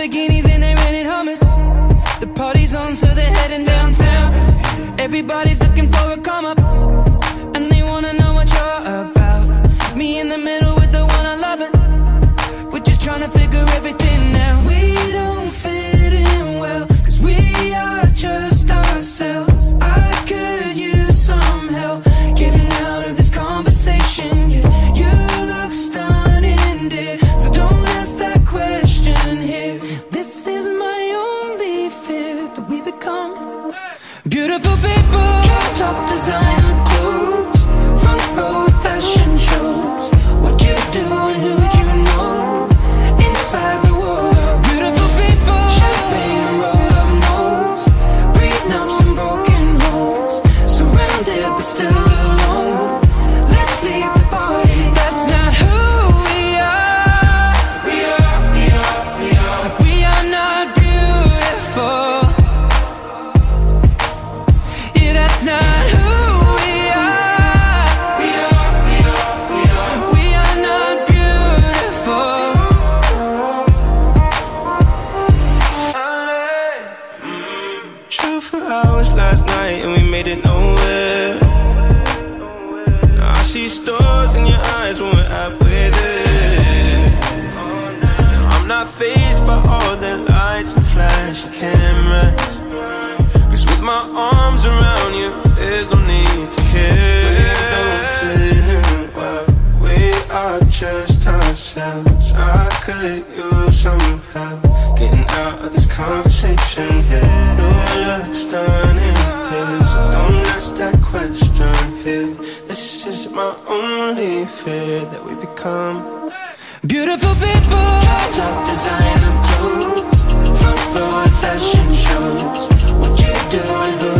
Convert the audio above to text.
Lamborghinis and they're renting Hummers. The party's on, so they're heading downtown. Everybody's looking for a come up, and they wanna know what you're about. Me in the middle with the one I love it. We're just trying to figure everything out. We don't fit in well, cause we are just ourselves. I could use some help getting out of this conversation. Yeah, you look stunning, dear, so don't ask that question here. This is my only fear, that we become beautiful people. Drop top designer clothes, front row fashion shows. What you do and who'd you know inside the world? Beautiful people, champagne and roll up nose, prenups and broken homes, surrounded but still alone. Let's leave the party. That's not who we are. We are not beautiful. Yeah, that's not who we are. We are not beautiful. Drove for hours last night and we made it nowhere. Now I see stars in your eyes when we're halfway there. I'm not fazed by all the lights and flashy cameras, cause with my arms around you, there's no need to care. We don't fit in well, we are just ourselves. I could use some help getting out of this conversation here. You look stunning here, so don't ask that question here. This is my only fear, that we become beautiful people. Top designer clothes, front row fashion shows. What you do and who